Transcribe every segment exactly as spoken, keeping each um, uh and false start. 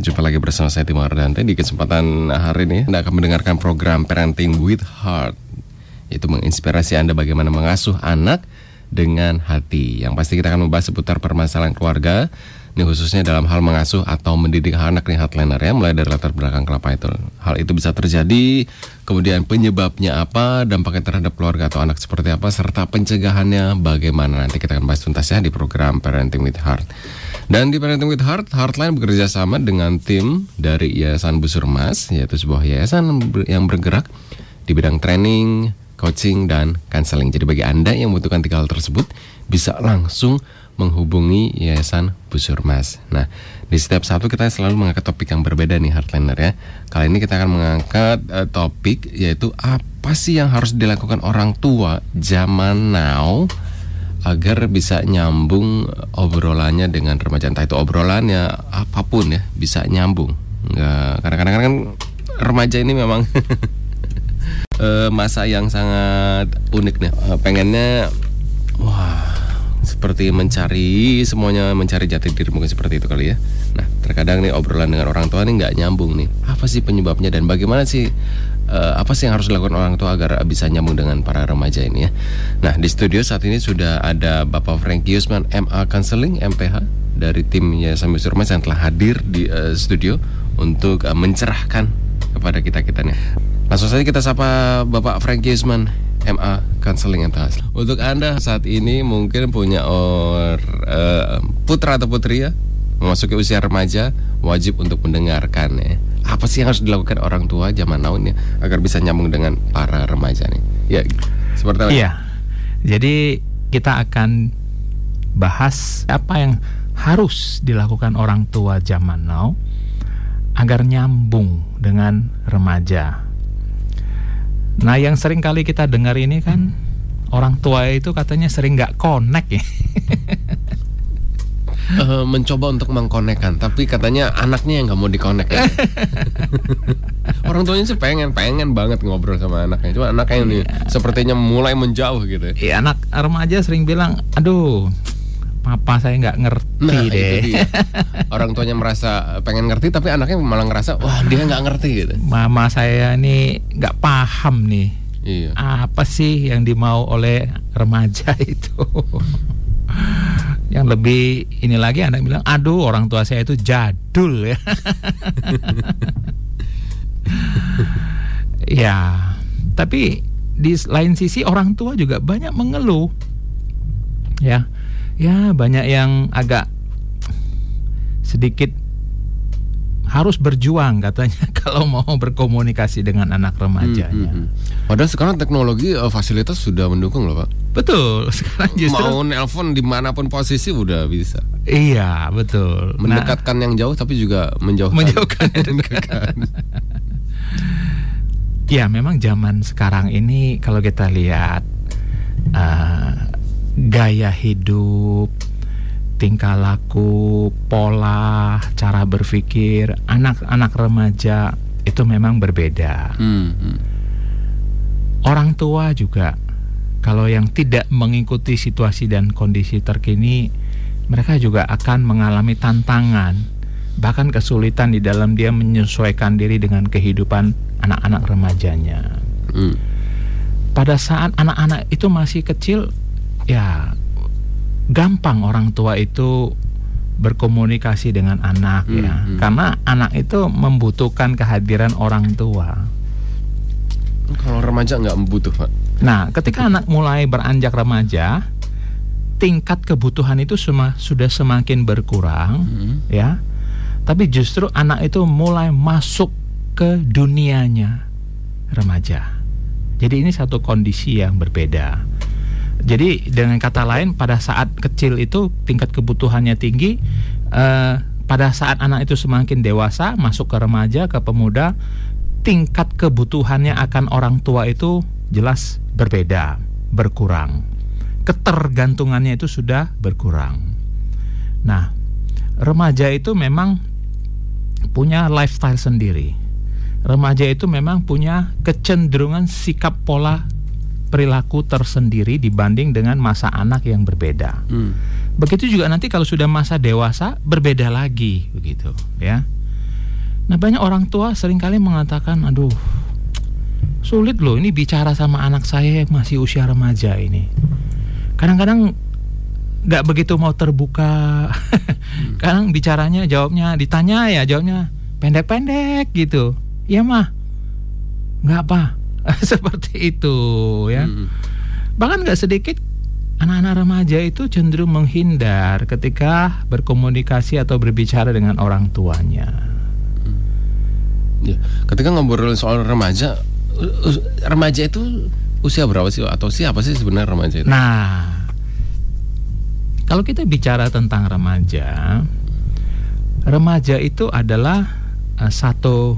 Jumpa lagi bersama saya Timo Ardante. Di kesempatan hari ini Anda akan mendengarkan program Parenting with Heart, yaitu menginspirasi Anda bagaimana mengasuh anak dengan hati. Yang pasti kita akan membahas seputar permasalahan keluarga, ini khususnya dalam hal mengasuh atau mendidik anak nih Heartliner ya, mulai dari latar belakang kenapa itu hal itu bisa terjadi, kemudian penyebabnya apa, dampaknya terhadap keluarga atau anak seperti apa, serta pencegahannya bagaimana. Nanti kita akan bahas tuntasnya di program Parenting with Heart. Dan di Parenting with Heart, Heartline bekerja sama dengan tim dari Yayasan Busur Mas, yaitu sebuah yayasan yang bergerak di bidang training, coaching, dan counseling. Jadi bagi Anda yang membutuhkan tiga hal tersebut, bisa langsung menghubungi Yayasan Busur Mas. Nah, di setiap Sabtu kita selalu mengangkat topik yang berbeda nih Heartliner ya. Kali ini kita akan mengangkat uh, topik yaitu apa sih yang harus dilakukan orang tua zaman now agar bisa nyambung obrolannya dengan remaja. Entah itu obrolannya apapun ya, bisa nyambung. Nggak, kadang-kadang kan remaja ini memang masa yang sangat unik nih. Pengennya wah, seperti mencari semuanya, mencari jati diri, mungkin seperti itu kali ya. Nah, terkadang nih obrolan dengan orang tua nih nggak nyambung nih. Apa sih penyebabnya dan bagaimana sih Uh, apa sih yang harus dilakukan orang tua agar bisa nyambung dengan para remaja ini ya. Nah, di studio saat ini sudah ada Bapak Frankie Yusman, M A Counseling, M P H, dari tim Yayasan Busur Mas yang telah hadir di uh, studio untuk uh, mencerahkan kepada kita-kita nih. Langsung saja kita sapa Bapak Frankie Yusman, M A Counseling, M P H. Untuk Anda saat ini mungkin punya or, uh, putra atau putri ya, memasuki usia remaja, wajib untuk mendengarkan ya. Apa sih yang harus dilakukan orang tua zaman now ya agar bisa nyambung dengan para remaja nih? Ya, seperti apa? Iya. Jadi kita akan bahas apa yang harus dilakukan orang tua zaman now agar nyambung dengan remaja. Nah, yang sering kali kita dengar ini kan orang tua itu katanya sering nggak connect ya. Uh, mencoba untuk mengkonekkan, tapi katanya anaknya yang nggak mau dikonek ya. Orang tuanya sih pengen, pengen banget ngobrol sama anaknya, cuma anaknya ini iya. sepertinya mulai menjauh gitu. Iya, anak remaja sering bilang, aduh, papa saya nggak ngerti nah, deh. Itu dia. Orang tuanya merasa pengen ngerti, tapi anaknya malah ngerasa, wah dia nggak ngerti gitu. Mama saya ini nggak paham nih. Iya. Apa sih yang dimau oleh remaja itu? Yang lebih ini lagi anak bilang, aduh orang tua saya itu jadul ya. Ya, tapi di lain sisi orang tua juga banyak mengeluh. Ya, ya banyak yang agak sedikit harus berjuang katanya kalau mau berkomunikasi dengan anak remajanya. Hmm, hmm, hmm. Padahal sekarang teknologi uh, fasilitas sudah mendukung loh Pak. Betul, sekarang justru mau nelpon dimanapun posisi udah bisa. Iya, betul. Mendekatkan nah, yang jauh tapi juga menjauhkan. Menjauhkan yang dekat. Ya, memang zaman sekarang ini kalau kita lihat uh, gaya hidup, tingkah laku, pola, cara berpikir anak-anak remaja itu memang berbeda. Hmm, hmm. Orang tua juga kalau yang tidak mengikuti situasi dan kondisi terkini, mereka juga akan mengalami tantangan, bahkan kesulitan di dalam dia menyesuaikan diri dengan kehidupan anak-anak remajanya. Hmm. Pada saat anak-anak itu masih kecil, ya gampang orang tua itu berkomunikasi dengan anak hmm, ya, hmm. karena anak itu membutuhkan kehadiran orang tua. Kalau remaja nggak membutuh Pak. Nah, ketika anak mulai beranjak remaja, tingkat kebutuhan itu sema, sudah semakin berkurang, hmm. ya. Tapi justru anak itu mulai masuk ke dunianya remaja. Jadi ini satu kondisi yang berbeda. Jadi dengan kata lain, pada saat kecil itu tingkat kebutuhannya tinggi, eh, pada saat anak itu semakin dewasa, masuk ke remaja, ke pemuda, tingkat kebutuhannya akan orang tua itu jelas berbeda, berkurang. Ketergantungannya itu sudah berkurang. Nah, remaja itu memang punya lifestyle sendiri. Remaja itu memang punya kecenderungan sikap pola perilaku tersendiri dibanding dengan masa anak yang berbeda. Hmm. Begitu juga nanti kalau sudah masa dewasa berbeda lagi begitu, ya. Nah, banyak orang tua seringkali mengatakan, aduh, sulit loh ini bicara sama anak saya yang masih usia remaja ini. Kadang-kadang nggak begitu mau terbuka. Kadang bicaranya, jawabnya, ditanya ya jawabnya pendek-pendek gitu. Iya mah, nggak apa. Seperti itu ya. Hmm. Bahkan nggak sedikit anak-anak remaja itu cenderung menghindar ketika berkomunikasi atau berbicara dengan orang tuanya. Hmm. Ya, ketika ngobrol soal remaja, remaja itu usia berapa sih, atau siapa sih sebenarnya remaja itu? Nah, kalau kita bicara tentang remaja, remaja itu adalah uh, satu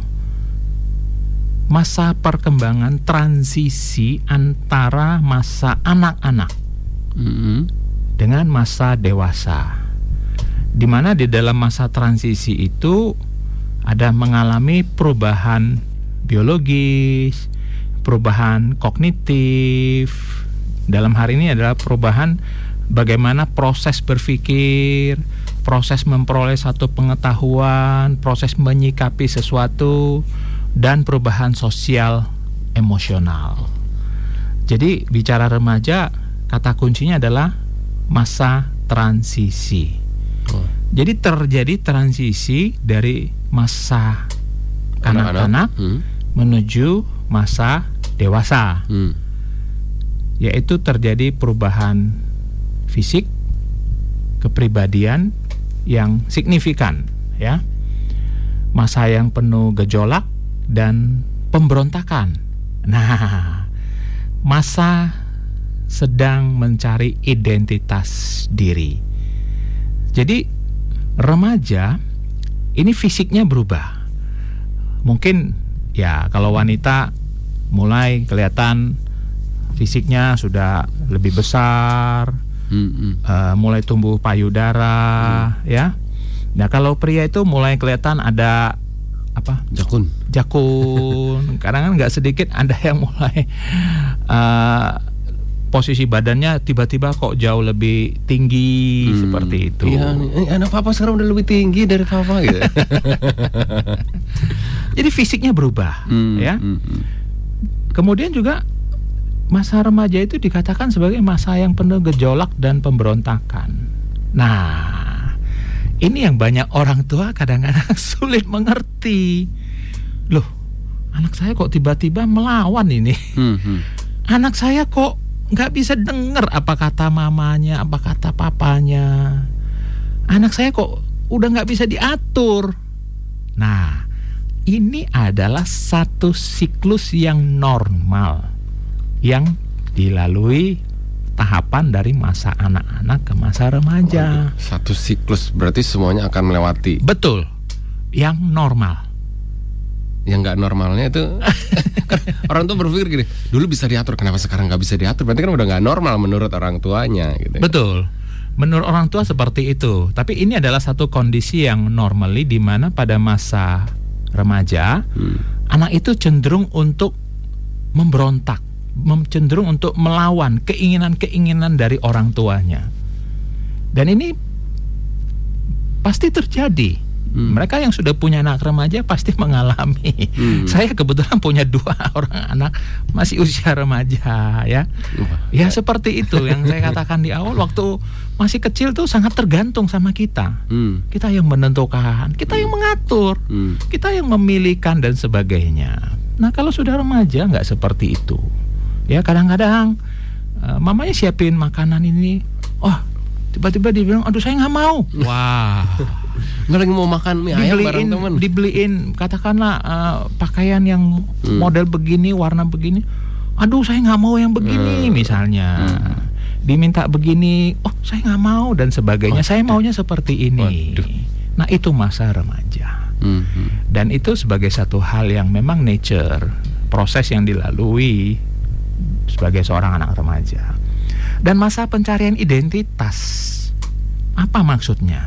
masa perkembangan transisi antara masa anak-anak mm-hmm. dengan masa dewasa, di mana di dalam masa transisi itu ada mengalami perubahan biologis, perubahan kognitif. Dalam hari ini adalah perubahan bagaimana proses berpikir, proses memperoleh satu pengetahuan, proses menyikapi sesuatu, dan perubahan sosial emosional. Jadi bicara remaja, kata kuncinya adalah masa transisi. Oh. Jadi terjadi transisi dari masa kanak-kanak hmm. menuju masa dewasa, hmm. yaitu terjadi perubahan fisik, kepribadian yang signifikan, ya, masa yang penuh gejolak dan pemberontakan. Nah, masa sedang mencari identitas diri. Jadi remaja ini fisiknya berubah. Mungkin ya kalau wanita mulai kelihatan fisiknya sudah lebih besar, hmm. uh, mulai tumbuh payudara, hmm. ya. Nah kalau pria itu mulai kelihatan ada apa? Jakun. Jakun. Kadang kan nggak sedikit ada yang mulai uh, posisi badannya tiba-tiba kok jauh lebih tinggi, hmm. seperti itu. Iya, eh, anak papa sekarang udah lebih tinggi dari papa gitu. Jadi fisiknya berubah, hmm. ya. Hmm. Kemudian juga masa remaja itu dikatakan sebagai masa yang penuh gejolak dan pemberontakan. Nah, ini yang banyak orang tua kadang-kadang sulit mengerti. Loh, anak saya kok tiba-tiba melawan ini. Hmm, hmm. Anak saya kok nggak bisa dengar apa kata mamanya, apa kata papanya. Anak saya kok udah nggak bisa diatur. Nah, ini adalah satu siklus yang normal yang dilalui tahapan dari masa anak-anak ke masa remaja. Satu siklus berarti semuanya akan melewati. Betul, yang normal. Yang nggak normalnya itu kan orang tua berpikir gini, dulu bisa diatur, kenapa sekarang nggak bisa diatur? Berarti kan udah nggak normal menurut orang tuanya gitu. Betul, menurut orang tua seperti itu. Tapi ini adalah satu kondisi yang normally di mana pada masa remaja hmm. anak itu cenderung untuk memberontak, cenderung untuk melawan keinginan-keinginan dari orang tuanya. Dan ini pasti terjadi. Hmm. Mereka yang sudah punya anak remaja pasti mengalami. Hmm. Saya kebetulan punya dua orang anak masih usia remaja, ya. Uh, ya seperti itu yang saya katakan di awal, waktu masih kecil tuh sangat tergantung sama kita. Hmm. Kita yang menentukan, kita hmm. yang mengatur, hmm. kita yang memilihkan dan sebagainya. Nah kalau sudah remaja nggak seperti itu. Ya kadang-kadang uh, mamanya siapin makanan ini, oh tiba-tiba dia bilang, aduh saya nggak mau. Wah. Nggak lagi mau makan mie ayam bareng teman. Dibeliin katakanlah uh, pakaian yang hmm. model begini, warna begini. Aduh saya nggak mau yang begini hmm. misalnya. Hmm. Diminta begini, oh saya nggak mau dan sebagainya. Oh, saya maunya seperti ini. Waduh. Nah itu masa remaja. Hmm. Dan itu sebagai satu hal yang memang nature, proses yang dilalui sebagai seorang anak remaja. Dan masa pencarian identitas, apa maksudnya?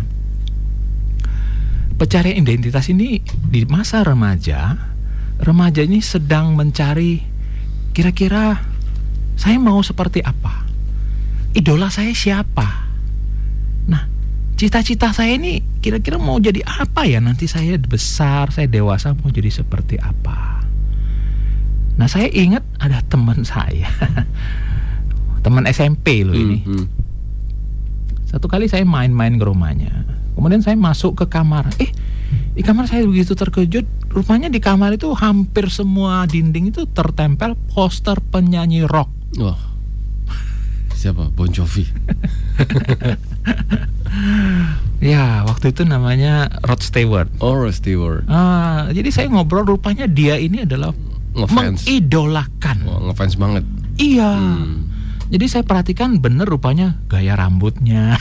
Pencarian identitas ini di masa remaja, remaja ini sedang mencari kira-kira saya mau seperti apa, idola saya siapa. Nah, cita-cita saya ini kira-kira mau jadi apa ya, nanti saya besar, saya dewasa mau jadi seperti apa. Nah, saya ingat ada teman saya, teman S M P loh ini. Hmm, hmm. Satu kali saya main-main ke rumahnya, kemudian saya masuk ke kamar. Eh, di kamar saya begitu terkejut, rupanya di kamar itu hampir semua dinding itu tertempel poster penyanyi rock. Wah, siapa? Bon Jovi. Ya, waktu itu namanya Rod Stewart. Oh, Rod Stewart. Ah, jadi saya ngobrol, rupanya dia ini adalah ngefans, mengidolakan. Oh, ngefans banget. Iya. Hmm. Jadi saya perhatikan bener rupanya gaya rambutnya.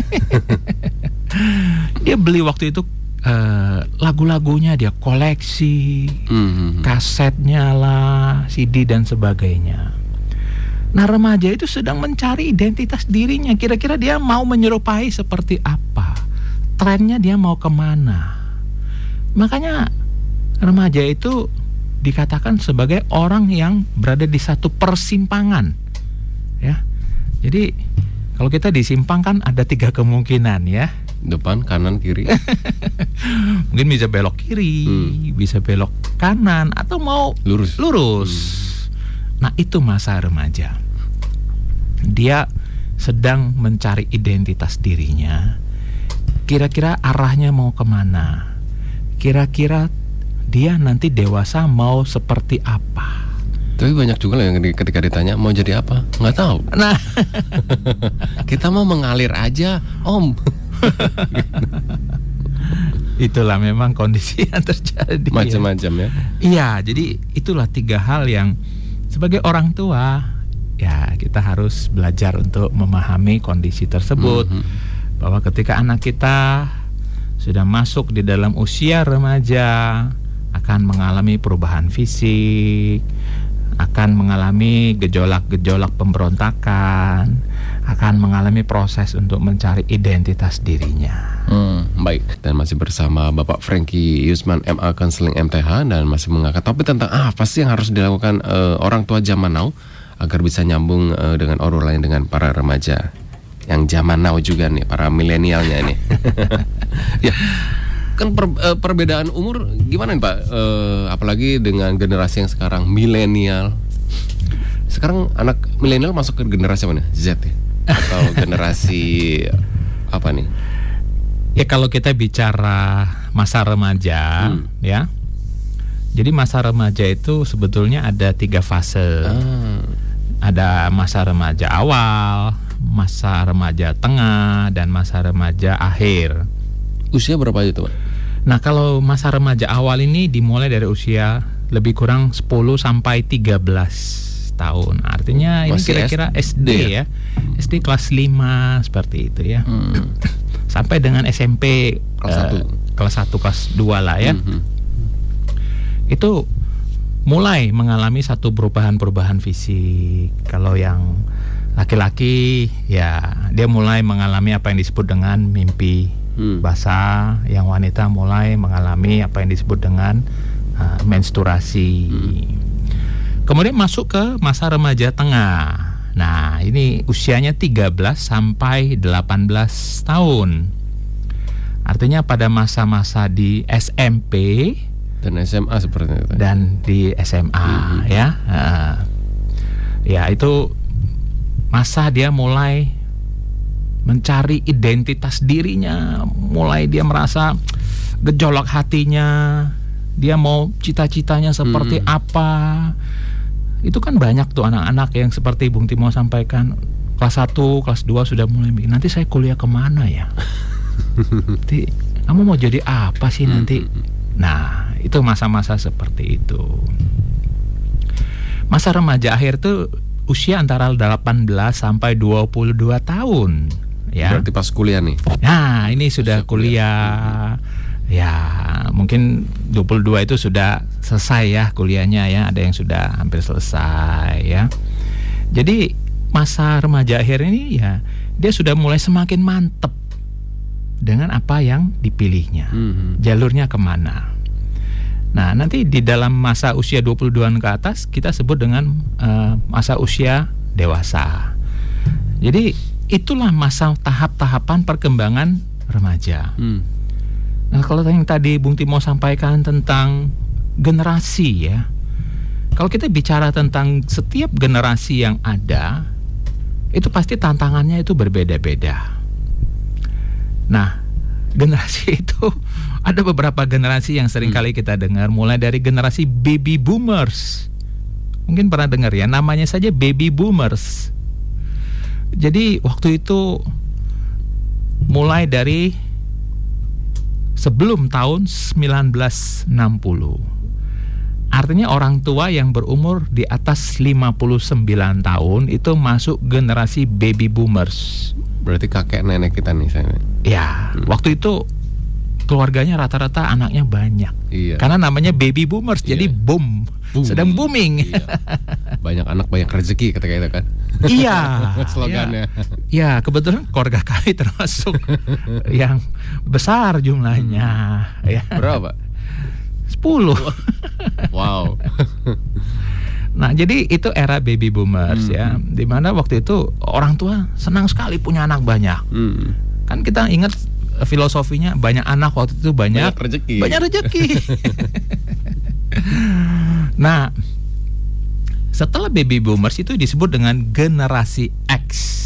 Dia beli waktu itu uh, lagu-lagunya, dia koleksi, hmm. kasetnya lah, C D dan sebagainya. Nah, remaja itu sedang mencari identitas dirinya. Kira-kira dia mau menyerupai seperti apa? Trennya dia mau kemana? Makanya remaja itu dikatakan sebagai orang yang berada di satu persimpangan, ya. Jadi kalau kita disimpang kan ada tiga kemungkinan, ya. Depan, kanan, kiri. Mungkin bisa belok kiri, hmm. bisa belok kanan, atau mau lurus. Lurus. Hmm. Nah, itu masa remaja. Dia sedang mencari identitas dirinya. Kira-kira arahnya mau kemana? Kira-kira dia nanti dewasa mau seperti apa? Tapi banyak juga yang ketika ditanya mau jadi apa, nggak tahu. Nah, kita mau mengalir aja, Om. Itulah memang kondisi yang terjadi. Macam-macam ya. Iya, jadi itulah tiga hal yang sebagai orang tua, ya kita harus belajar untuk memahami kondisi tersebut. Mm-hmm. Bahwa ketika anak kita sudah masuk di dalam usia remaja, akan mengalami perubahan fisik, akan mengalami gejolak-gejolak pemberontakan, akan mengalami proses untuk mencari identitas dirinya. Hmm, baik, dan masih bersama Bapak Frankie Yusman M A Counseling M T H, dan masih mengangkat topik tentang ah, apa sih yang harus dilakukan uh, orang tua zaman now agar bisa nyambung uh, dengan obrolan dengan para remaja yang zaman now juga nih, para milenialnya nih. Ya, kan per, uh, perbedaan umur gimana nih Pak? Uh, apalagi dengan generasi yang sekarang milenial. Sekarang anak milenial masuk ke generasi mana? Z ya? Atau generasi apa nih? Ya, kalau kita bicara masa remaja, hmm. ya. Jadi masa remaja itu sebetulnya ada tiga fase. Ah. Ada masa remaja awal, masa remaja tengah, dan masa remaja akhir. Usia berapa itu, Pak? Nah, kalau masa remaja awal ini dimulai dari usia lebih kurang sepuluh sampai tiga belas tahun. Artinya ini masih kira-kira S D, S D ya. S D kelas lima seperti itu ya. Hmm. Sampai dengan S M P kelas satu, uh, kelas satu, kelas dua lah ya. Mm-hmm. Itu mulai mengalami satu perubahan-perubahan fisik. Kalau yang laki-laki ya dia mulai mengalami apa yang disebut dengan mimpi mm. basah, yang wanita mulai mengalami apa yang disebut dengan uh, menstruasi. Mm. Kemudian masuk ke masa remaja tengah. Nah, ini usianya tiga belas sampai delapan belas tahun. Artinya pada masa-masa di S M P dan S M A seperti itu. Dan di S M A, mm-hmm. ya. Uh, ya, itu masa dia mulai mencari identitas dirinya, mulai dia merasa gejolak hatinya, dia mau cita-citanya seperti mm-hmm. apa. Itu kan banyak tuh anak-anak yang seperti Bung Timo sampaikan, kelas satu, kelas dua sudah mulai mikir, nanti saya kuliah kemana ya? Nanti kamu mau jadi apa sih nanti? Nah, itu masa-masa seperti itu. Masa remaja akhir tuh usia antara delapan belas sampai dua puluh dua tahun, ya. Berarti pas kuliah nih. Nah, ini sudah kuliah. Ya, mungkin dua puluh dua itu sudah selesai ya kuliahnya ya, ada yang sudah hampir selesai ya. Jadi masa remaja akhir ini ya dia sudah mulai semakin mantep dengan apa yang dipilihnya, mm-hmm. jalurnya kemana. Nah, nanti di dalam masa usia dua puluh duaan ke atas kita sebut dengan uh, masa usia dewasa. Jadi itulah masa tahap-tahapan perkembangan remaja. Hmm. Nah, kalau yang tadi Bung Timo sampaikan tentang generasi ya, kalau kita bicara tentang setiap generasi yang ada, itu pasti tantangannya itu berbeda-beda. Nah, generasi itu ada beberapa generasi yang sering kali kita dengar, mulai dari generasi baby boomers. Mungkin pernah dengar ya, namanya saja baby boomers. Jadi waktu itu mulai dari sebelum tahun sembilan belas enam puluh. Artinya orang tua yang berumur di atas lima puluh sembilan tahun itu masuk generasi baby boomers. Berarti kakek nenek kita nih saya. Ya, hmm. waktu itu keluarganya rata-rata anaknya banyak. Iya. Karena namanya baby boomers, iya. jadi boom, boom, sedang booming. Iya. Banyak anak banyak rezeki ketika itu kan. Iya. Slogannya. Ya, kebetulan keluarga kami termasuk yang besar jumlahnya. Hmm. Ya. Berapa? sepuluh. Wow. Nah, jadi itu era baby boomers hmm. ya, dimana waktu itu orang tua senang sekali punya anak banyak. Hmm. Kan kita ingat filosofinya banyak anak waktu itu banyak, banyak rezeki. Banyak rezeki. Nah, setelah baby boomers itu disebut dengan generasi X.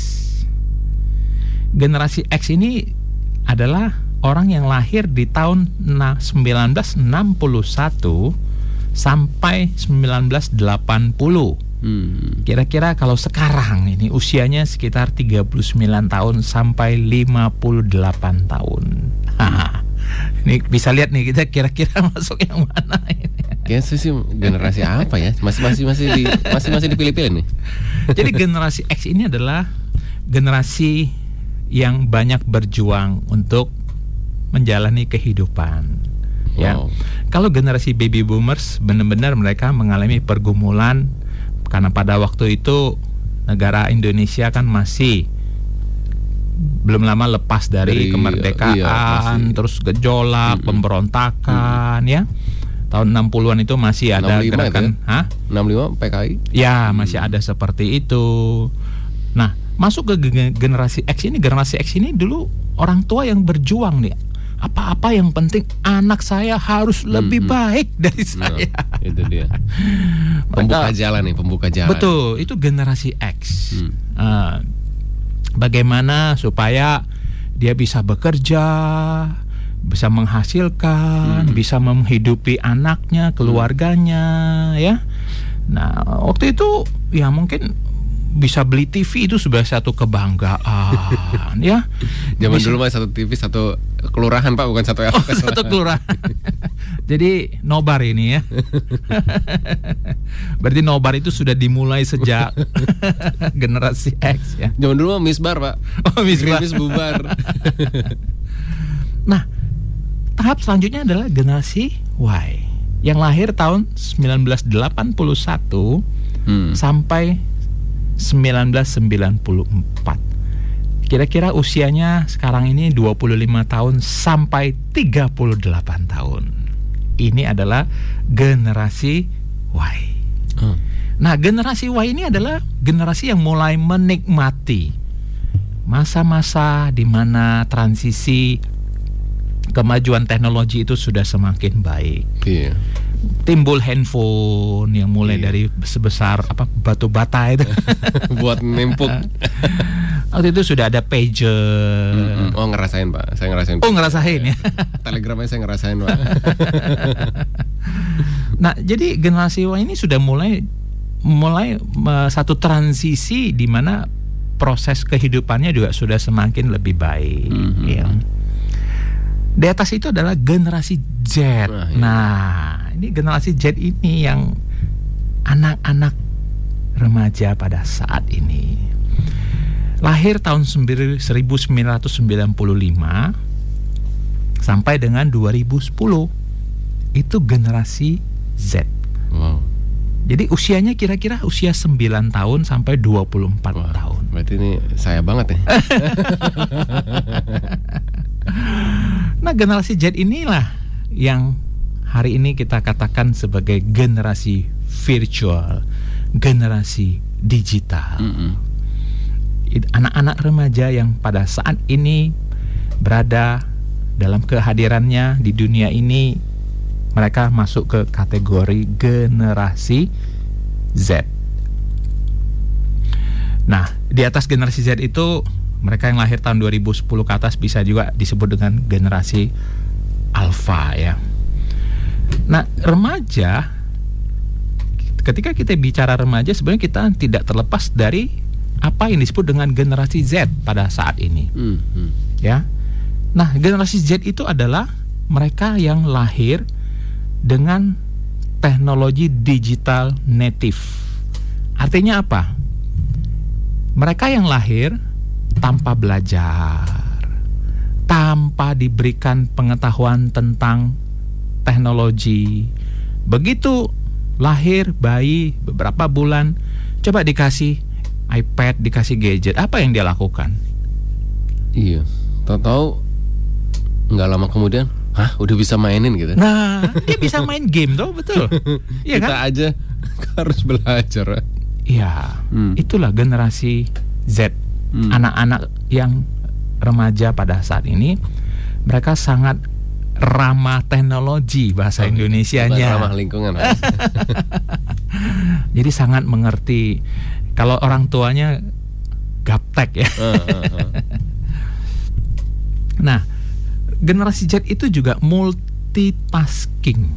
Generasi X ini adalah orang yang lahir di tahun sembilan belas enam puluh satu sampai sembilan belas delapan puluh. Hmm. Kira-kira kalau sekarang ini usianya sekitar tiga puluh sembilan tahun sampai lima puluh delapan tahun. Hmm. Ini bisa lihat nih kita kira-kira masuk yang mana ini. Kayaknya sih generasi apa ya? Masih masih masih di masih masih dipilih-pilih nih. Jadi generasi X ini adalah generasi yang banyak berjuang untuk menjalani kehidupan. Ya, wow. Kalau generasi baby boomers benar-benar mereka mengalami pergumulan karena pada waktu itu negara Indonesia kan masih belum lama lepas dari, dari kemerdekaan, iya, terus gejolak, mm-hmm. pemberontakan, mm-hmm. ya. Tahun enam puluhan itu masih ada gerakan, ya? Hah? enam puluh lima P K I. Ya, masih hmm. ada seperti itu. Nah, masuk ke generasi X ini, generasi X ini dulu orang tua yang berjuang nih. Apa-apa yang penting anak saya harus lebih hmm. baik dari saya. Nah, itu dia. Pembuka Mereka, jalan nih, pembuka jalan. Betul, itu generasi X. Hmm. Uh, bagaimana supaya dia bisa bekerja, bisa menghasilkan, hmm. bisa menghidupi anaknya, keluarganya, hmm. ya. Nah, waktu itu ya mungkin bisa beli T V itu sebagai satu kebanggaan, ya. Zaman bisa. Dulu mah satu T V satu kelurahan Pak, bukan satu R T. Oh, satu kelurahan. Jadi nobar ini ya. Berarti nobar itu sudah dimulai sejak generasi X ya. Zaman dulu mah misbar Pak. Oh, misbar. Grimis bubar. Nah, tahap selanjutnya adalah generasi Y yang lahir tahun sembilan belas delapan puluh satu hmm. sampai sembilan belas sembilan puluh empat. Kira-kira usianya sekarang ini dua puluh lima tahun sampai tiga puluh delapan tahun. Ini adalah generasi Y. Hmm. Nah, generasi Y ini adalah generasi yang mulai menikmati masa-masa di mana transisi kemajuan teknologi itu sudah semakin baik. Iya. Timbul handphone yang mulai iya. dari sebesar apa batu bata itu buat nempuk. Waktu itu sudah ada pager. Mm-mm. Oh, ngerasain Pak, saya ngerasain. Oh, ngerasain ya. Telegramnya saya ngerasain Pak. Nah, jadi generasi Y ini sudah mulai mulai uh, satu transisi di mana proses kehidupannya juga sudah semakin lebih baik. Mm-hmm. Ya. Di atas itu adalah generasi Z. Nah, iya. nah, ini generasi Z ini yang anak-anak remaja pada saat ini. Lahir tahun seribu sembilan ratus sembilan puluh lima sampai dengan dua ribu sepuluh. Itu generasi Z. Wow. Jadi usianya kira-kira usia sembilan tahun sampai dua puluh empat Wah, tahun. Berarti ini saya banget ya. Nah, generasi Z inilah yang hari ini kita katakan sebagai generasi virtual, generasi digital. Mm-hmm. Anak-anak remaja yang pada saat ini berada dalam kehadirannya di dunia ini, mereka masuk ke kategori generasi Z. Nah, di atas generasi Z itu mereka yang lahir tahun dua ribu sepuluh ke atas bisa juga disebut dengan generasi Alpha ya. Nah, remaja, ketika kita bicara remaja sebenarnya kita tidak terlepas dari apa yang disebut dengan generasi Z pada saat ini. Hmm, hmm. Ya. Nah, generasi Z itu adalah mereka yang lahir dengan teknologi digital native. Artinya apa? Mereka yang lahir tanpa belajar, tanpa diberikan pengetahuan tentang teknologi. Begitu lahir bayi beberapa bulan, coba dikasih iPad, dikasih gadget, apa yang dia lakukan? Iya, tahu-tahu nggak lama kemudian, hah, udah bisa mainin gitu. Nah, dia bisa main game tuh, betul. Iya Kita kan? aja harus belajar. Iya, hmm. itulah generasi Z. Hmm. Anak-anak yang remaja pada saat ini, mereka sangat ramah teknologi bahasa oh, Indonesianya. Ramah lingkungan. Jadi sangat mengerti. Kalau orang tuanya gaptek ya. Uh, uh, uh. Nah, generasi Z itu juga multitasking.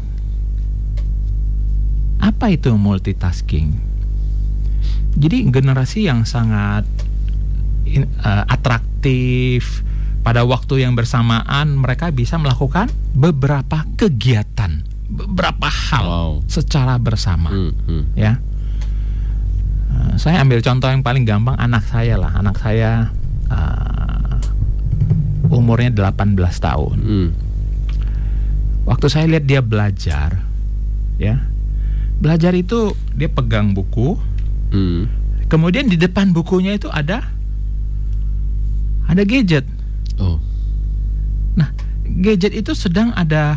Apa itu multitasking? Jadi generasi yang sangat in, uh, atraktif, pada waktu yang bersamaan mereka bisa melakukan beberapa kegiatan, beberapa hal wow. secara bersama. Hmm, hmm. Ya, uh, saya ambil contoh yang paling gampang, anak saya lah, anak saya. Uh, umurnya delapan belas tahun. Hmm. Waktu saya lihat dia belajar, ya, belajar itu dia pegang buku, hmm. kemudian di depan bukunya itu ada ada gadget. Oh. Nah, gadget itu sedang ada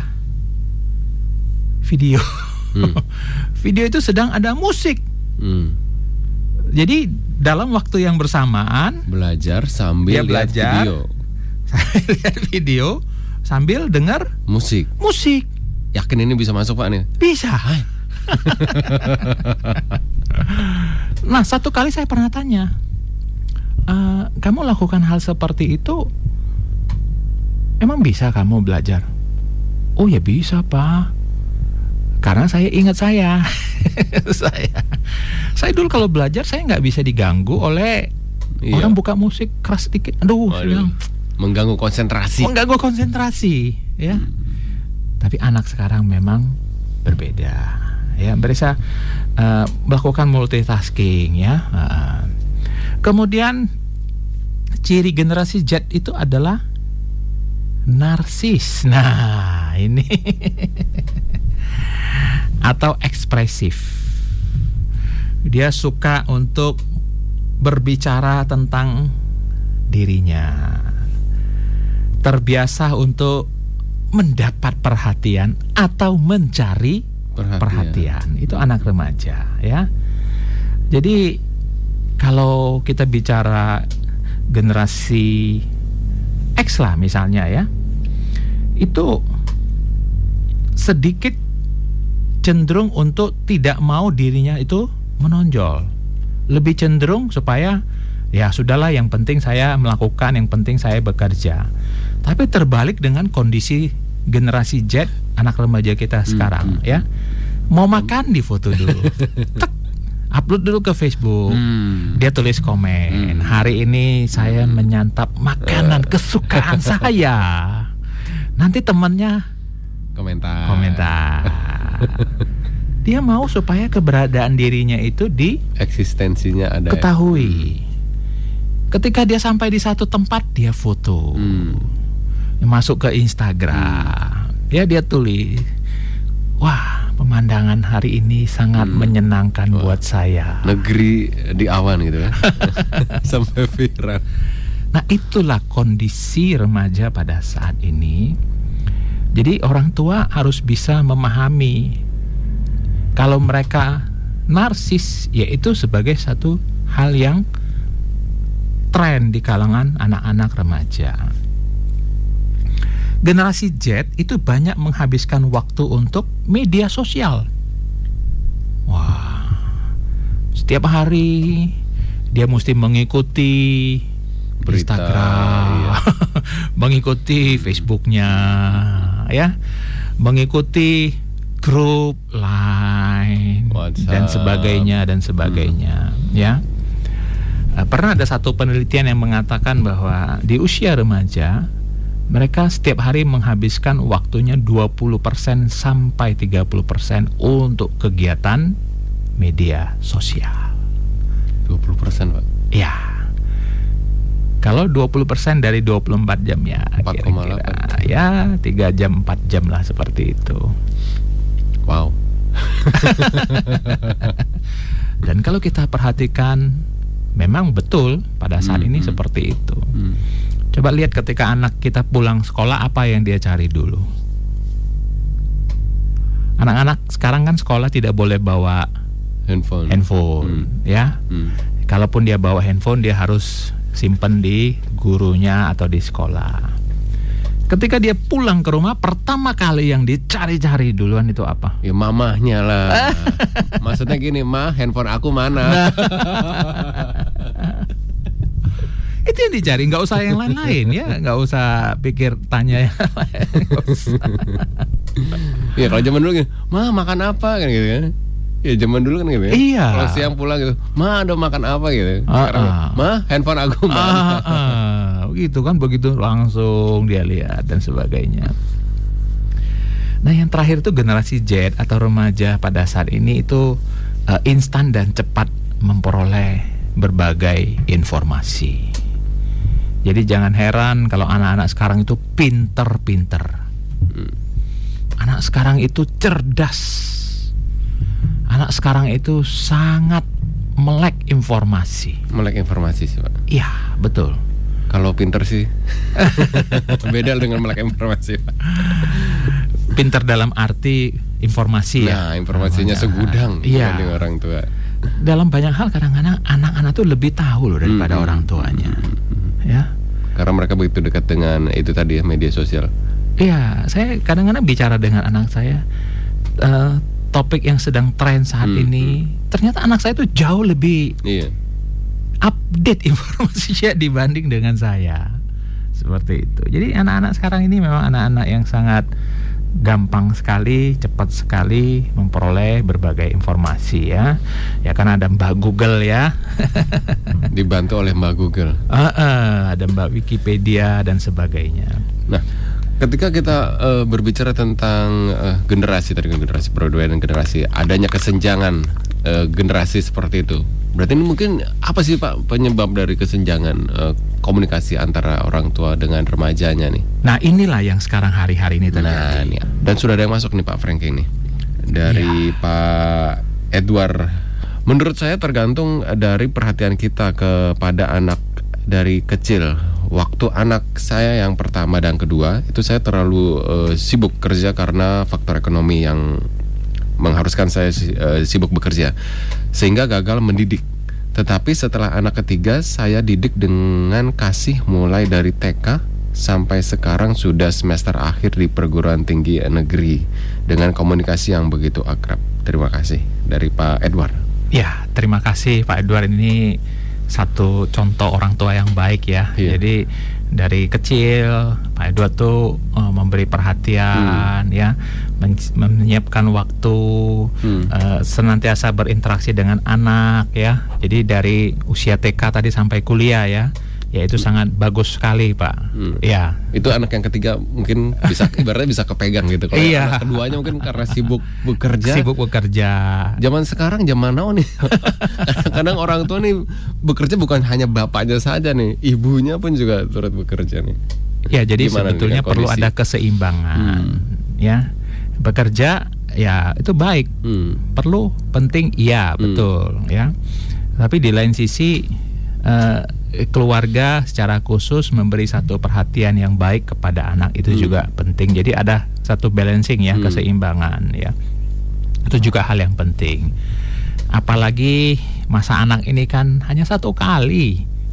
video, hmm. video itu sedang ada musik. Hmm. Jadi dalam waktu yang bersamaan belajar sambil dia belajar, video. lihat video sambil dengar musik. Musik. Yakin ini bisa masuk Pak nih? Bisa. Nah, satu kali saya pernah tanya, e, kamu lakukan hal seperti itu, emang bisa kamu belajar? Oh ya bisa Pak. Karena saya ingat saya, saya, saya dulu kalau belajar saya nggak bisa diganggu oleh iya. orang buka musik keras sedikit. Aduh, saya bilang, mengganggu konsentrasi. Mengganggu konsentrasi, ya. Hmm. Tapi anak sekarang memang berbeda, ya. Bisa uh, melakukan multitasking, ya. Uh, kemudian ciri generasi Z itu adalah narsis. Nah, ini atau ekspresif. Dia suka untuk berbicara tentang dirinya. Terbiasa untuk mendapat perhatian atau mencari perhatian. perhatian. Itu anak remaja, ya. Jadi kalau kita bicara generasi X lah misalnya, ya, itu sedikit cenderung untuk tidak mau dirinya itu menonjol. Lebih cenderung supaya ya sudahlah, yang penting saya melakukan, yang penting saya bekerja. Tapi terbalik dengan kondisi generasi Z, anak remaja kita sekarang, hmm, ya. Mau makan di foto dulu, tek, upload dulu ke Facebook, hmm. dia tulis komen, hmm. hari ini saya hmm. menyantap makanan kesukaan saya. Nanti temannya komentar. Komentar. Dia mau supaya keberadaan dirinya itu di eksistensinya ada ketahui. Ketika dia sampai di satu tempat, dia foto. Hmm. Masuk ke Instagram, hmm. ya dia tulis, wah, pemandangan hari ini sangat hmm. menyenangkan wah. buat saya. Negeri di awan gitu ya. Sampai viral. Nah, itulah kondisi remaja pada saat ini. Jadi orang tua harus bisa memahami kalau mereka narsis, yaitu sebagai satu hal yang tren di kalangan anak-anak remaja. generasi Z itu banyak menghabiskan waktu untuk media sosial. Wah, setiap hari dia mesti mengikuti Berita, Instagram, iya. mengikuti Facebooknya, ya, mengikuti grup Line WhatsApp, dan sebagainya dan sebagainya, hmm. ya. Uh, pernah ada satu penelitian yang mengatakan bahwa di usia remaja mereka setiap hari menghabiskan waktunya dua puluh persen sampai tiga puluh persen untuk kegiatan media sosial. dua puluh persen, Pak. Ya. Kalau dua puluh persen dari dua puluh empat jam ya empat koma delapan. Kira-kira ya tiga jam empat jam lah seperti itu. Wow. Dan kalau kita perhatikan memang betul pada saat hmm, ini hmm. seperti itu. Hmm. Coba lihat ketika anak kita pulang sekolah apa yang dia cari dulu. Anak-anak sekarang kan sekolah tidak boleh bawa handphone, handphone hmm. ya. Hmm. Kalaupun dia bawa handphone dia harus simpen di gurunya atau di sekolah. Ketika dia pulang ke rumah, pertama kali yang dicari-cari duluan itu apa? Ya mamahnya lah. Maksudnya gini, ma, handphone aku mana? Itu yang dicari, nggak usah yang lain-lain ya, nggak usah pikir tanya yang lain. Ya kalau zaman dulu gini, ma makan apa kan gitu kan? Ya zaman dulu kan gitu ya. Iya. Kalau siang pulang gitu, ma ada makan apa gitu. Sekarang, ah, ah. ma handphone aku mana? Ah, ah. Begitu kan, begitu langsung dia lihat dan sebagainya. Nah yang terakhir itu generasi Z atau remaja pada saat ini itu uh, instan dan cepat memperoleh berbagai informasi. Jadi jangan heran kalau anak-anak sekarang itu pinter-pinter. Hmm. Anak sekarang itu cerdas. Anak sekarang itu sangat melek informasi. Melek informasi sih, Pak. Iya, betul. Kalau pinter sih beda dengan melek informasi, Pak. Pinter dalam arti informasi. Nah, ya. informasinya Namanya. segudang Iya. dibanding orang tua. Dalam banyak hal kadang-kadang anak-anak tuh lebih tahu loh daripada hmm, orang tuanya. hmm, Ya. Karena mereka begitu dekat dengan itu tadi ya, media sosial. Iya, saya kadang-kadang bicara dengan anak saya uh, topik yang sedang tren saat hmm, ini, hmm. ternyata anak saya tuh jauh lebih Iya. update informasinya dibanding dengan saya. Seperti itu. Jadi anak-anak sekarang ini memang anak-anak yang sangat gampang sekali, cepat sekali memperoleh berbagai informasi ya. Ya karena ada Mbak Google ya. Dibantu oleh Mbak Google. Uh, uh, ada Mbak Wikipedia dan sebagainya. Nah, ketika kita uh, berbicara tentang uh, generasi tadi generasi perbedaan dan generasi adanya kesenjangan uh, generasi seperti itu, berarti ini mungkin apa sih Pak penyebab dari kesenjangan uh, komunikasi antara orang tua dengan remajanya nih? Nah inilah yang sekarang hari-hari ini terjadi. Nah, nih, dan sudah ada yang masuk nih Pak Franky nih dari ya. Pak Edward. Menurut saya tergantung dari perhatian kita kepada anak dari kecil. Waktu anak saya yang pertama dan kedua itu saya terlalu uh, sibuk kerja karena faktor ekonomi yang mengharuskan saya uh, sibuk bekerja sehingga gagal mendidik. Tetapi setelah anak ketiga saya didik dengan kasih mulai dari T K sampai sekarang sudah semester akhir di perguruan tinggi negeri dengan komunikasi yang begitu akrab. Terima kasih dari Pak Edward. Ya, terima kasih Pak Edward, ini satu contoh orang tua yang baik ya. Iya. Jadi dari kecil Pak Edward tuh uh, memberi perhatian hmm. ya, men- menyiapkan waktu, hmm. uh, senantiasa berinteraksi dengan anak ya. Jadi dari usia T K tadi sampai kuliah ya. Ya itu hmm. sangat bagus sekali Pak. Hmm. Ya. Itu anak yang ketiga mungkin bisa ibaratnya bisa kepegang gitu. Kalau iya. anak keduanya mungkin karena sibuk bekerja. Sibuk bekerja. Zaman sekarang zaman now nih. Kadang-kadang orang tua nih bekerja bukan hanya bapaknya saja nih, ibunya pun juga turut bekerja nih. Ya, jadi Gimana sebetulnya perlu ada keseimbangan. Hmm. Ya. Bekerja ya itu baik. Hmm. Perlu, penting, iya, betul hmm. ya. Tapi di lain sisi uh, keluarga secara khusus memberi satu perhatian yang baik kepada anak itu hmm. juga penting. Jadi ada satu balancing ya, hmm. keseimbangan ya. Itu juga hal yang penting. Apalagi masa anak ini kan hanya satu kali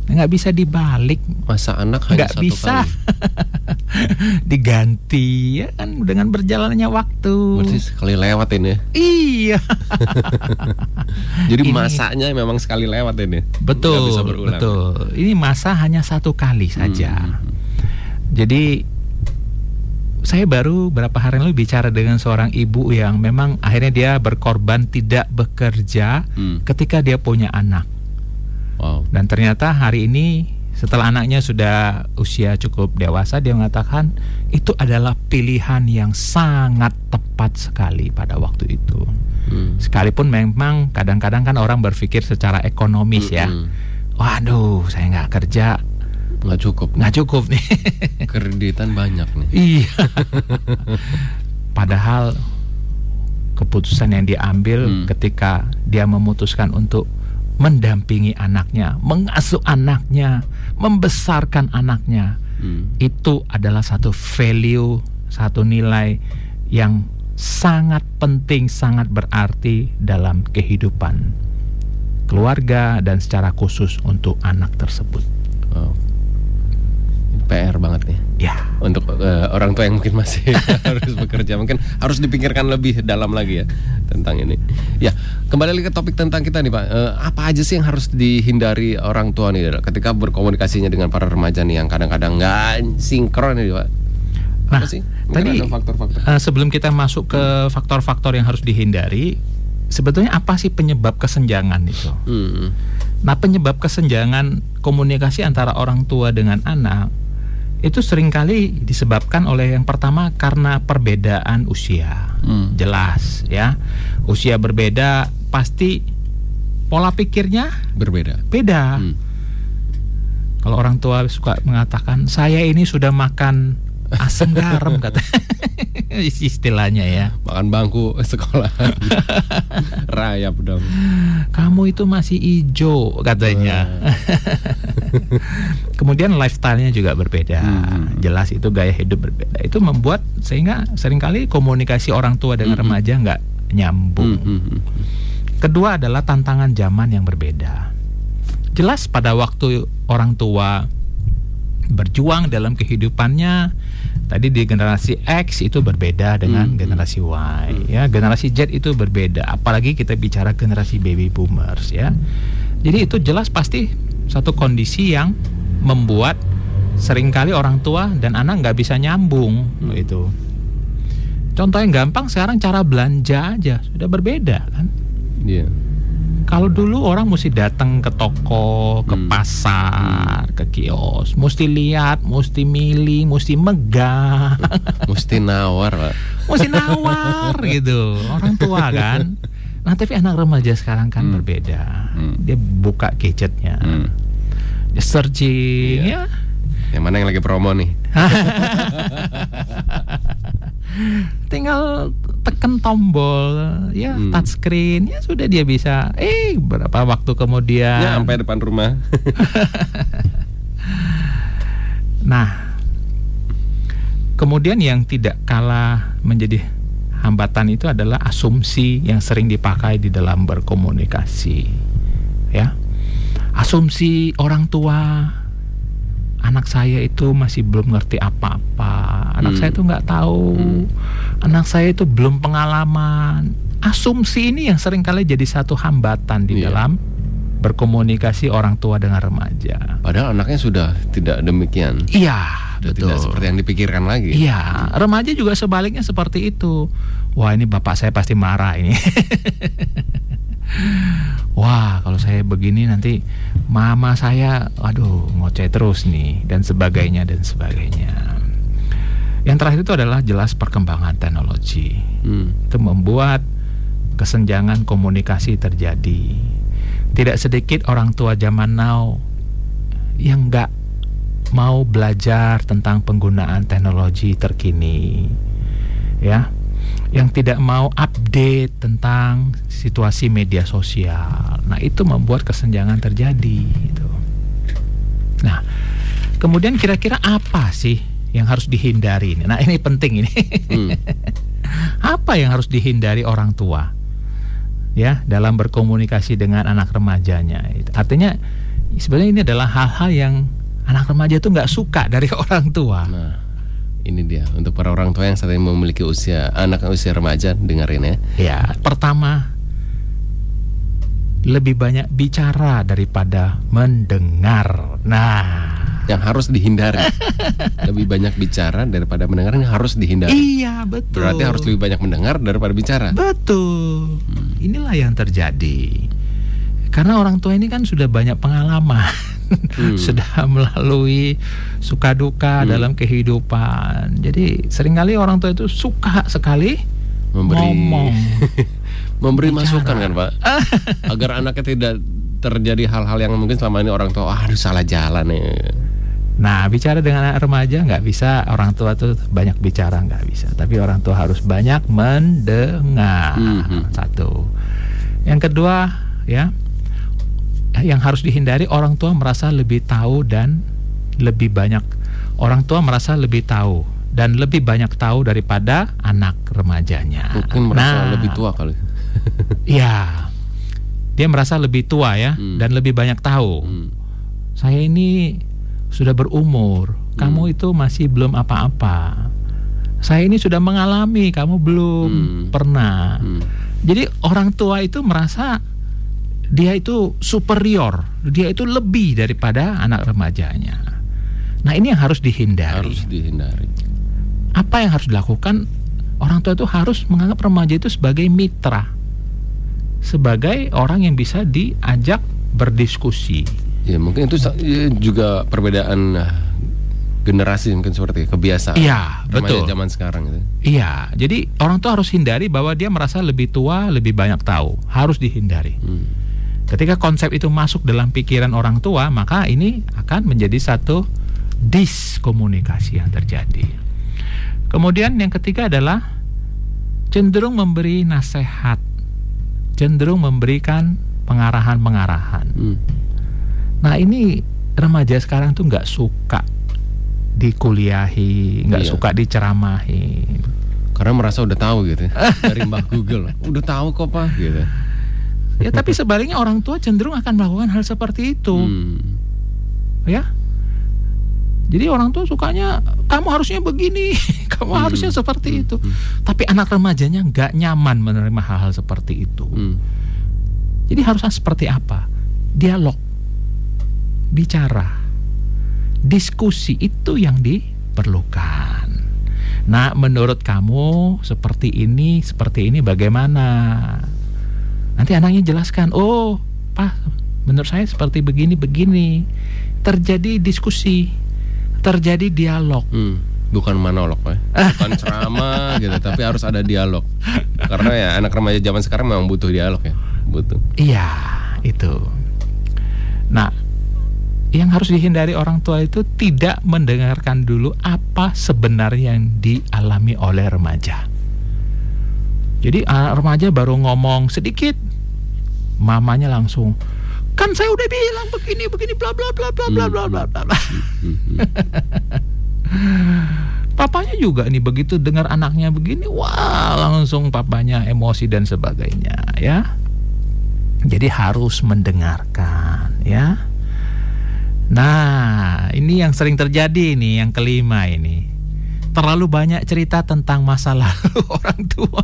nggak bisa dibalik. Masa anak hanya Nggak satu bisa kali. diganti ya kan dengan berjalannya waktu. Berarti sekali lewat ini. Iya. Jadi Ini- masanya memang sekali lewat ini. Betul, Nggak bisa berulang. betul. Ini masa hanya satu kali saja. Hmm. Jadi saya baru berapa hari lalu bicara dengan seorang ibu yang memang akhirnya dia berkorban tidak bekerja Hmm. ketika dia punya anak. Wow. Dan ternyata hari ini setelah anaknya sudah usia cukup dewasa, dia mengatakan itu adalah pilihan yang sangat tepat sekali pada waktu itu. Hmm. Sekalipun memang kadang-kadang kan orang berpikir secara ekonomis ya. Mm-mm. Waduh, saya nggak kerja, Nggak cukup. nggak cukup nih. Kreditan banyak nih. Iya. Padahal keputusan yang diambil Hmm. ketika dia memutuskan untuk mendampingi anaknya, mengasuh anaknya, membesarkan anaknya, Hmm. itu adalah satu value, satu nilai yang sangat penting, sangat berarti dalam kehidupan keluarga dan secara khusus untuk anak tersebut. Wow. P R banget nih. Ya. Untuk uh, orang tua yang mungkin masih harus bekerja, mungkin harus dipikirkan lebih dalam lagi ya tentang ini. Ya, kembali lagi ke topik tentang kita nih Pak. Uh, apa aja sih yang harus dihindari orang tua nih ketika berkomunikasinya dengan para remaja nih yang kadang-kadang nggak sinkron nih Pak? Nah, Apa sih? Mungkin tadi ada faktor-faktor. uh, sebelum kita masuk ke faktor-faktor yang harus dihindari, sebetulnya apa sih penyebab kesenjangan itu? Hmm. Nah, penyebab kesenjangan komunikasi antara orang tua dengan anak itu seringkali disebabkan oleh yang pertama karena perbedaan usia. Hmm. Jelas ya. Usia berbeda pasti pola pikirnya Berbeda. beda. Hmm. Kalau orang tua suka mengatakan saya ini sudah makan asam garam kata istilahnya ya. Makan bangku sekolah. Rayap dong. Kamu itu masih hijau katanya. Kemudian lifestyle-nya juga berbeda. Hmm. Jelas itu gaya hidup berbeda. Itu membuat sehingga seringkali komunikasi orang tua dengan Hmm. remaja nggak nyambung. Hmm, hmm, hmm. Kedua adalah tantangan zaman yang berbeda. Jelas pada waktu orang tua berjuang dalam kehidupannya, tadi di generasi X itu berbeda dengan Hmm. generasi Y, ya generasi Z itu berbeda. Apalagi kita bicara generasi baby boomers ya. Jadi itu jelas pasti satu kondisi yang membuat seringkali orang tua dan anak nggak bisa nyambung Hmm. itu. Contoh yang gampang sekarang cara belanja aja sudah berbeda kan. Iya. Kalau dulu orang mesti datang ke toko, ke Hmm. pasar, ke kios, mesti lihat, mesti milih, mesti megang, Mesti nawar Pak. mesti nawar gitu. Orang tua kan. Nah tapi anak remaja sekarang kan Hmm. berbeda. Hmm. Dia buka gadgetnya, Hmm. dia searching Iya. ya. Yang mana yang lagi promo nih? Tinggal tekan tombol ya, Hmm. touchscreen ya sudah dia bisa. Eh berapa waktu kemudian? Ya sampai depan rumah. Nah, kemudian yang tidak kalah menjadi hambatan itu adalah asumsi yang sering dipakai di dalam berkomunikasi. Ya, asumsi orang tua, anak saya itu masih belum ngerti apa-apa, anak Hmm. saya itu nggak tahu, Hmm. anak saya itu belum pengalaman. Asumsi ini yang sering kali jadi satu hambatan di Iya. dalam berkomunikasi orang tua dengan remaja. Padahal anaknya sudah tidak demikian. Iya, Sudah betul. tidak seperti yang dipikirkan lagi. Iya, remaja juga sebaliknya seperti itu. Wah, ini bapak saya pasti marah ini. Wah, kalau saya begini nanti mama saya, aduh, ngoceh terus nih, dan sebagainya dan sebagainya. Yang terakhir itu adalah jelas perkembangan teknologi. Hmm. Itu membuat kesenjangan komunikasi terjadi. Tidak sedikit orang tua zaman now yang nggak mau belajar tentang penggunaan teknologi terkini, ya, yang tidak mau update tentang situasi media sosial. Nah, itu membuat kesenjangan terjadi. Gitu. Nah, kemudian kira-kira apa sih yang harus dihindari? Nah, ini penting ini. Hmm. Apa yang harus dihindari orang tua, ya, dalam berkomunikasi dengan anak remajanya? Artinya Sebenarnya ini adalah hal-hal yang anak remaja itu nggak suka dari orang tua. Nah, ini dia untuk para orang tua yang saat ini memiliki usia anak usia remaja, dengerin ya. Ya, pertama, lebih banyak bicara daripada mendengar. Nah, yang harus dihindari. Lebih banyak bicara daripada mendengar, ini harus dihindari. Iya, betul. Berarti harus lebih banyak mendengar daripada bicara. Betul. Hmm. Inilah yang terjadi. Karena orang tua ini kan sudah banyak pengalaman, hmm. sudah melalui suka duka hmm. dalam kehidupan. Jadi seringkali orang tua itu suka sekali memberi ngomong, memberi bicara. Masukan kan Pak, agar anaknya tidak terjadi hal-hal yang mungkin selama ini orang tua, ah, aduh salah jalan ya. Nah, bicara dengan anak remaja nggak bisa orang tua tuh banyak bicara, nggak bisa. Tapi orang tua harus banyak mendengar. Hmm. Satu. Yang kedua, ya. Yang harus dihindari, orang tua merasa lebih tahu dan lebih banyak orang tua merasa lebih tahu dan lebih banyak tahu daripada anak remajanya. Mungkin merasa nah, lebih tua kali. Ya, dia merasa lebih tua ya hmm. dan lebih banyak tahu. Hmm. Saya ini sudah berumur, hmm. kamu itu masih belum apa-apa. Saya ini sudah mengalami, kamu belum hmm. pernah. Hmm. Jadi orang tua itu merasa dia itu superior, dia itu lebih daripada anak remajanya. Nah, ini yang harus dihindari. Harus dihindari. Apa yang harus dilakukan? Orang tua itu harus menganggap remaja itu sebagai mitra, sebagai orang yang bisa diajak berdiskusi. Ya, mungkin itu juga perbedaan generasi, mungkin seperti kebiasaan. Iya, betul. Zaman sekarang gitu. Iya, jadi orang tua harus hindari bahwa dia merasa lebih tua, lebih banyak tahu. Harus dihindari. Hmm. Ketika konsep itu masuk dalam pikiran orang tua, maka ini akan menjadi satu diskomunikasi yang terjadi. Kemudian yang ketiga adalah cenderung memberi nasihat, cenderung memberikan pengarahan-pengarahan. Hmm. Nah, ini remaja sekarang tuh nggak suka dikuliahi, nggak iya. suka diceramahi. Karena merasa udah tahu gitu dari Mbah Google, udah tahu kok Pak gitu. Ya, tapi sebaliknya orang tua cenderung akan melakukan hal seperti itu. Hmm. Ya. Jadi orang tua sukanya kamu harusnya begini, kamu hmm. harusnya seperti hmm. itu. Hmm. Tapi anak remajanya nggak nyaman menerima hal-hal seperti itu. Hmm. Jadi harusnya seperti apa? Dialog, bicara, diskusi, itu yang diperlukan. Nah, menurut kamu seperti ini, seperti ini bagaimana? Nanti anaknya jelaskan, oh Pak, menurut saya seperti begini-begini. Terjadi diskusi, terjadi dialog. Hmm, bukan monolog Pak, bukan ceramah gitu, tapi harus ada dialog. Karena ya anak remaja zaman sekarang memang butuh dialog ya, butuh. Iya, itu. Nah, yang harus dihindari orang tua itu tidak mendengarkan dulu apa sebenarnya yang dialami oleh remaja. Jadi anak remaja baru ngomong sedikit, mamanya langsung, kan saya udah bilang begini begini bla bla bla bla bla bla bla bla. Papanya juga nih begitu dengar anaknya begini, wah langsung papanya emosi dan sebagainya ya. Jadi harus mendengarkan ya. Nah, ini yang sering terjadi nih, yang kelima ini. Terlalu banyak cerita tentang masa lalu orang tua.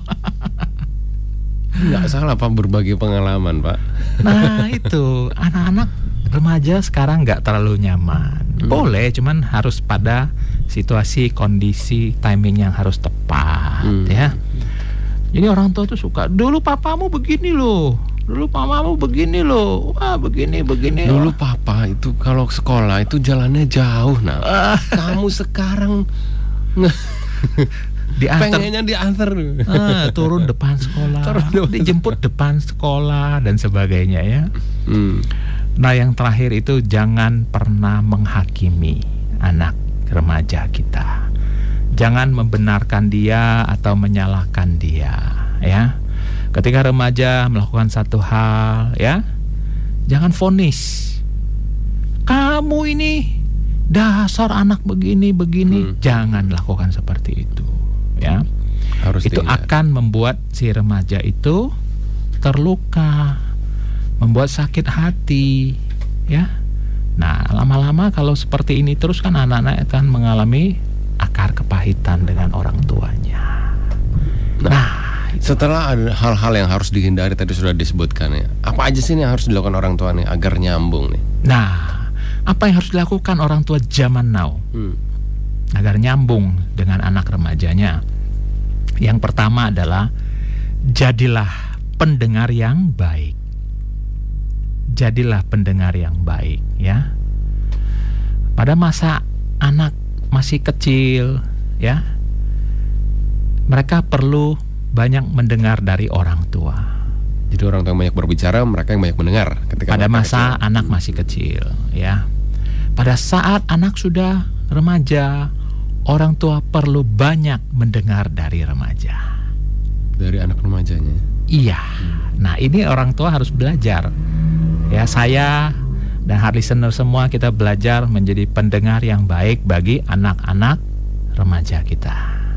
Nggak salah Pak, berbagi pengalaman Pak. Nah itu, anak-anak remaja sekarang nggak terlalu nyaman. hmm. Boleh, cuman harus pada situasi, kondisi, timing yang harus tepat. hmm. Ya. Jadi orang tua tuh suka, dulu papamu begini loh, dulu papamu begini loh, wah begini begini. Dulu papa itu kalau sekolah itu jalannya jauh. Nah kamu sekarang diantar, pengennya diantar ah, turun depan sekolah, turun dijemput depan sekolah dan sebagainya ya. hmm. Nah yang terakhir itu, jangan pernah menghakimi anak remaja kita. Jangan membenarkan dia atau menyalahkan dia ya. Ketika remaja melakukan satu hal ya, jangan vonis, kamu ini dasar anak begini-begini. hmm. Jangan lakukan seperti itu ya. Harus itu dilihat. Akan membuat si remaja itu terluka, membuat sakit hati ya. Nah, lama-lama kalau seperti ini terus kan anak-anak akan mengalami akar kepahitan dengan orang tuanya. Nah, nah setelah ada hal-hal yang harus dihindari tadi sudah disebutkan ya, apa aja sih yang harus dilakukan orang tua nih agar nyambung nih? Nah, apa yang harus dilakukan orang tua zaman now hmm. agar nyambung dengan anak remajanya? Yang pertama adalah jadilah pendengar yang baik. Jadilah pendengar yang baik ya. Pada masa anak masih kecil ya, mereka perlu banyak mendengar dari orang tua. Jadi orang tua yang banyak berbicara, mereka yang banyak mendengar ketika pada masa kecil. Anak masih kecil ya. Pada saat anak sudah remaja, orang tua perlu banyak mendengar dari remaja. Dari anak remajanya. Iya. Nah, ini orang tua harus belajar. Ya, saya dan hard listener semua kita belajar menjadi pendengar yang baik bagi anak-anak remaja kita.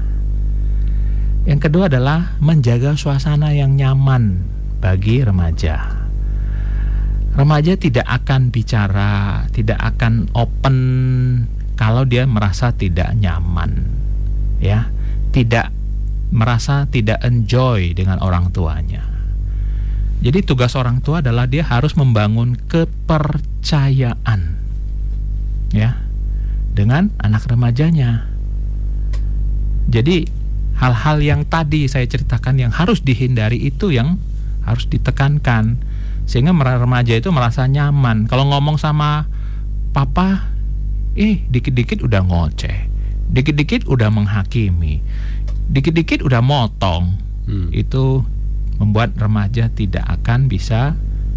Yang kedua adalah menjaga suasana yang nyaman bagi remaja. Remaja tidak akan bicara, tidak akan open kalau dia merasa tidak nyaman. Ya, tidak merasa tidak enjoy dengan orang tuanya. Jadi tugas orang tua adalah dia harus membangun kepercayaan ya dengan anak remajanya. Jadi hal-hal yang tadi saya ceritakan yang harus dihindari itu yang harus ditekankan sehingga remaja itu merasa nyaman. Kalau ngomong sama papa, eh dikit-dikit udah ngoceh, dikit-dikit udah menghakimi, dikit-dikit udah motong. Hmm. Itu membuat remaja tidak akan bisa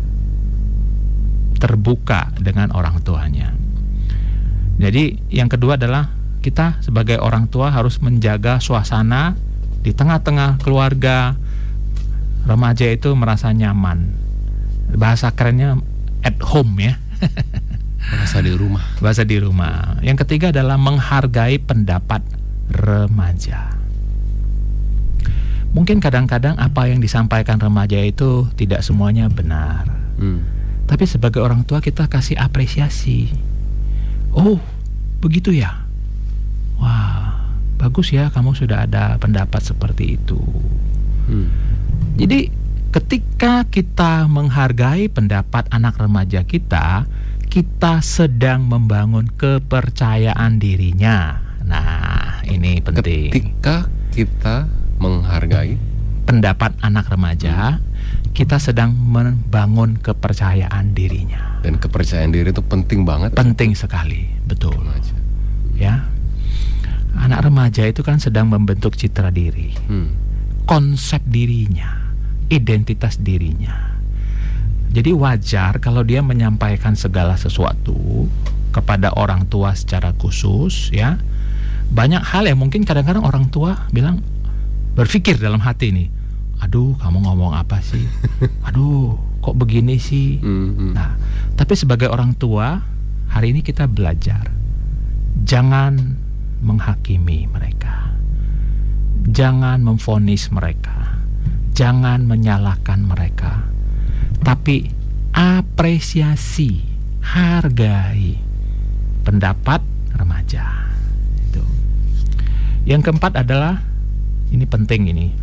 terbuka dengan orang tuanya. Jadi yang kedua adalah kita sebagai orang tua harus menjaga suasana di tengah-tengah keluarga. Remaja itu merasa nyaman. Bahasa kerennya at home ya. Merasa di rumah. Bahasa di rumah. Yang ketiga adalah menghargai pendapat remaja. Mungkin kadang-kadang apa yang disampaikan remaja itu tidak semuanya benar. Hmm. Tapi sebagai orang tua kita kasih apresiasi. Oh, begitu ya? Wah, bagus ya kamu sudah ada pendapat seperti itu. Hmm. Jadi ketika kita menghargai pendapat anak remaja kita, kita sedang membangun kepercayaan dirinya. Nah, ini penting. Ketika kita menghargai pendapat anak remaja, kita sedang membangun kepercayaan dirinya. Dan kepercayaan diri itu penting banget. Penting sekali, betul. Remaja. Ya, anak remaja itu kan sedang membentuk citra diri, hmm. konsep dirinya, identitas dirinya. Jadi wajar kalau dia menyampaikan segala sesuatu kepada orang tua secara khusus, ya. Banyak hal yang mungkin kadang-kadang orang tua bilang, berpikir dalam hati nih, aduh kamu ngomong apa sih, aduh kok begini sih. Mm-hmm. Nah, tapi sebagai orang tua hari ini kita belajar jangan menghakimi mereka, jangan memvonis mereka, jangan menyalahkan mereka, tapi apresiasi, hargai pendapat remaja. Itu. Yang keempat adalah, ini penting ini,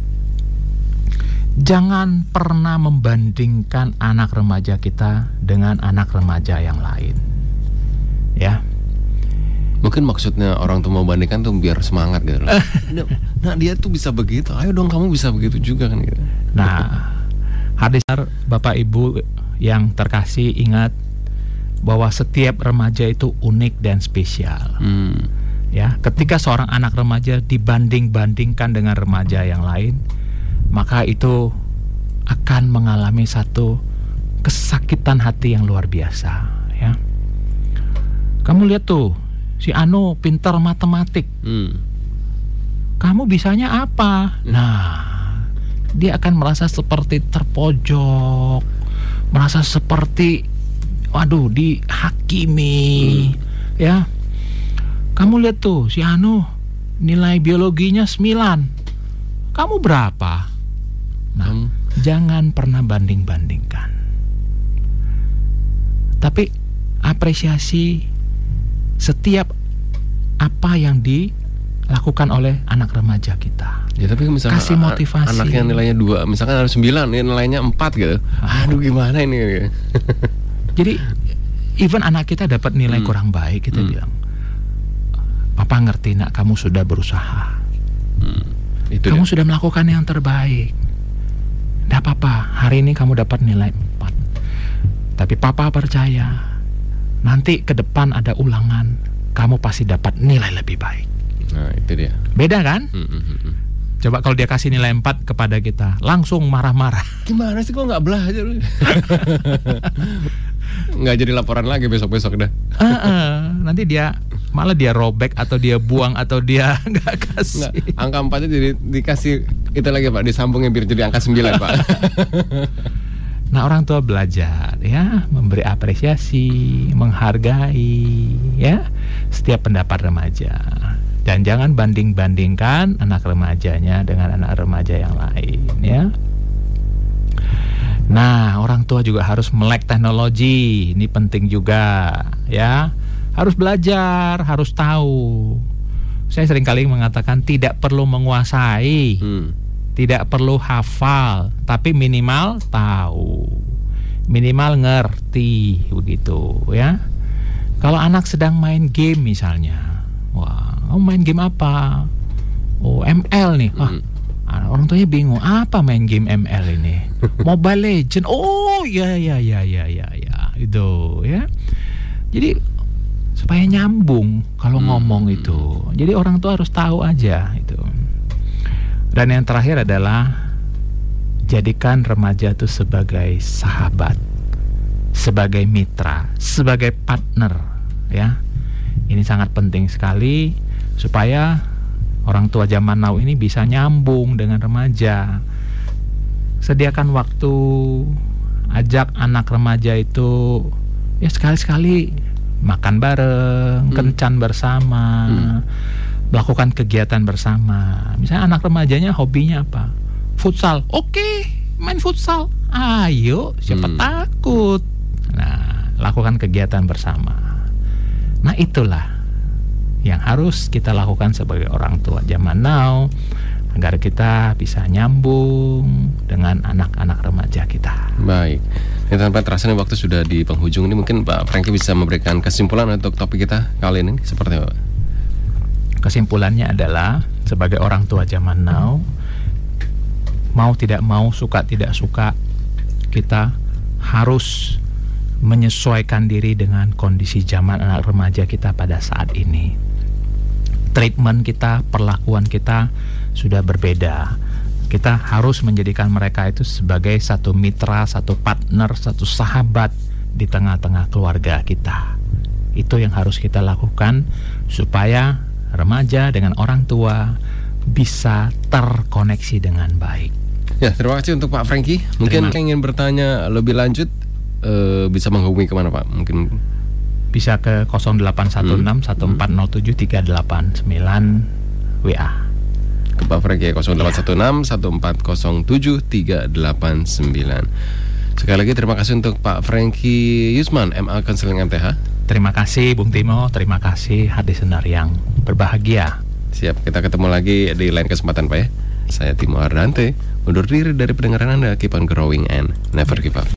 jangan pernah membandingkan anak remaja kita dengan anak remaja yang lain. Ya. Mungkin maksudnya orang tuh mau bandingkan tuh biar semangat gitu. Nah, dia tuh bisa begitu, ayo dong kamu bisa begitu juga kan gitu. Nah, hadis Bapak Ibu yang terkasih, ingat bahwa setiap remaja itu unik dan spesial. Hmm. Ya, ketika seorang anak remaja dibanding-bandingkan dengan remaja yang lain, maka itu akan mengalami satu kesakitan hati yang luar biasa. Ya, kamu lihat tuh, si Anu pintar matematik, hmm. kamu bisanya apa? Hmm. Nah, dia akan merasa seperti terpojok, merasa seperti, waduh, dihakimi, hmm. ya. Kamu lihat tuh, si Anu nilai biologinya sembilan, kamu berapa? Nah, hmm. jangan pernah banding-bandingkan. Tapi apresiasi setiap apa yang dilakukan oleh anak remaja kita. Ya tapi misalkan kasih motivasi. Anak yang nilainya dua, misalkan harus sembilan, nilainya empat gitu. Aduh gimana ini? Jadi even anak kita dapat nilai hmm. kurang baik, kita hmm. bilang, Papa ngerti nak, kamu sudah berusaha. Hmm. Itu kamu dia. Sudah melakukan yang terbaik. Tidak apa-apa, hari ini kamu dapat nilai empat. Tapi Papa percaya, nanti ke depan ada ulangan, kamu pasti dapat nilai lebih baik. Nah itu dia. Beda kan? Hmm, hmm, hmm. Coba kalau dia kasih nilai empat kepada kita, langsung marah-marah. Gimana sih kok nggak belajar? Nggak jadi laporan lagi besok-besok dah. uh, uh, Nanti dia malah dia robek atau dia buang atau dia nggak kasih. Nggak, angka empatnya jadi dikasih itu lagi Pak, disambungin biar jadi angka sembilan Pak. Nah orang tua belajar ya, memberi apresiasi, menghargai ya setiap pendapat remaja. Dan jangan banding-bandingkan anak remajanya dengan anak remaja yang lain ya. Nah, orang tua juga harus melek teknologi. Ini penting juga ya. Harus belajar, harus tahu. Saya seringkali mengatakan tidak perlu menguasai, hmm. tidak perlu hafal, tapi minimal tahu, minimal ngerti begitu ya. Kalau anak sedang main game misalnya, wah, oh main game apa? Oh M L nih, wah. Hmm. Orang tuanya bingung, apa main game M L ini? Mobile Legend. Oh ya ya ya ya ya ya itu ya. Jadi supaya nyambung kalau hmm. ngomong itu. Jadi orang tua harus tahu aja itu. Dan yang terakhir adalah jadikan remaja itu sebagai sahabat, sebagai mitra, sebagai partner ya. Ini sangat penting sekali supaya orang tua zaman now ini bisa nyambung dengan remaja. Sediakan waktu, ajak anak remaja itu ya sekali-sekali makan bareng, hmm. kencan bersama, hmm. melakukan kegiatan bersama. Misalnya anak remajanya hobinya apa? Futsal. Oke, main futsal. Ayo, siapa hmm. takut. Nah, lakukan kegiatan bersama. Nah, itulah yang harus kita lakukan sebagai orang tua zaman now agar kita bisa nyambung dengan anak-anak remaja kita. Baik, ya, tanpa terasa nih waktu sudah di penghujung ini, mungkin Pak Franky bisa memberikan kesimpulan untuk topik kita kali ini seperti apa? Kesimpulannya adalah sebagai orang tua zaman now, mau tidak mau, suka tidak suka, kita harus menyesuaikan diri dengan kondisi zaman anak remaja kita pada saat ini. Treatment kita, perlakuan kita sudah berbeda. Kita harus menjadikan mereka itu sebagai satu mitra, satu partner, satu sahabat di tengah-tengah keluarga kita. Itu yang harus kita lakukan supaya remaja dengan orang tua bisa terkoneksi dengan baik. Ya, terima kasih untuk Pak Franky. Mungkin yang ingin bertanya lebih lanjut uh, bisa menghubungi kemana Pak? Mungkin bisa ke nol delapan satu enam satu empat nol tujuh tiga delapan sembilan W A. Ke Pak Franky nol delapan satu enam satu empat nol tujuh tiga delapan sembilan. Sekali lagi terima kasih untuk Pak Franky Yusman, M A Counseling M T H. Terima kasih Bung Timo, terima kasih hati senar yang berbahagia. Siap, kita ketemu lagi di lain kesempatan Pak ya. Saya Timo Ardante, undur diri dari pendengaran Anda. Keep on growing and never give up.